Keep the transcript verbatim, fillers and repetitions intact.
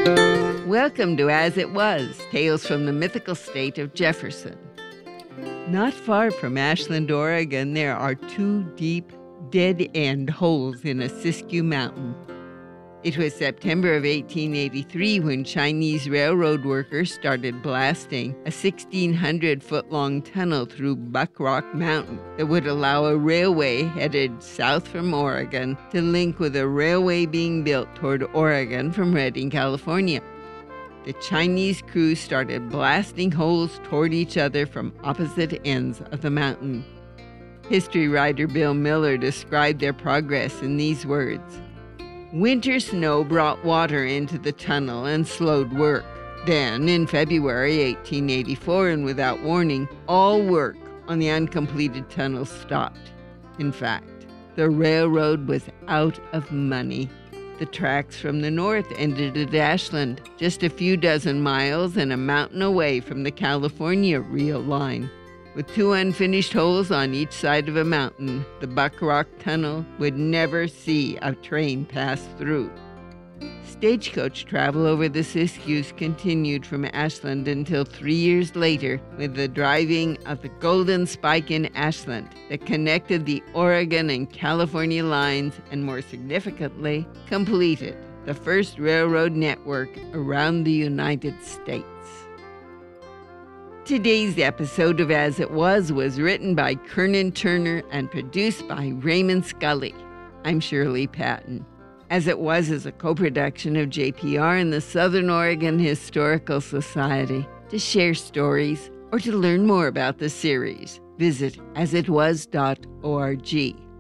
Welcome to As It Was, Tales from the Mythical State of Jefferson. Not far from Ashland, Oregon, there are two deep, dead-end holes in a Siskiyou mountain. It was September of eighteen eighty-three when Chinese railroad workers started blasting a sixteen hundred foot long tunnel through Buck Rock Mountain that would allow a railway headed south from Oregon to link with a railway being built toward Oregon from Redding, California. The Chinese crew started blasting holes toward each other from opposite ends of the mountain. History writer Bill Miller described their progress in these words. Winter snow brought water into the tunnel and slowed work. Then, in February eighteen eighty-four, and without warning, all work on the uncompleted tunnel stopped. In fact, the railroad was out of money. The tracks from the north ended at Ashland, just a few dozen miles and a mountain away from the California rail line. With two unfinished holes on each side of a mountain, the Buck Rock Tunnel would never see a train pass through. Stagecoach travel over the Siskiyous continued from Ashland until three years later with the driving of the Golden Spike in Ashland that connected the Oregon and California lines and, more significantly, completed the first railroad network around the United States. Today's episode of As It Was was written by Kernan Turner and produced by Raymond Scully. I'm Shirley Patton. As It Was is a co-production of J P R and the Southern Oregon Historical Society. To share stories or to learn more about the series, visit as it was dot org.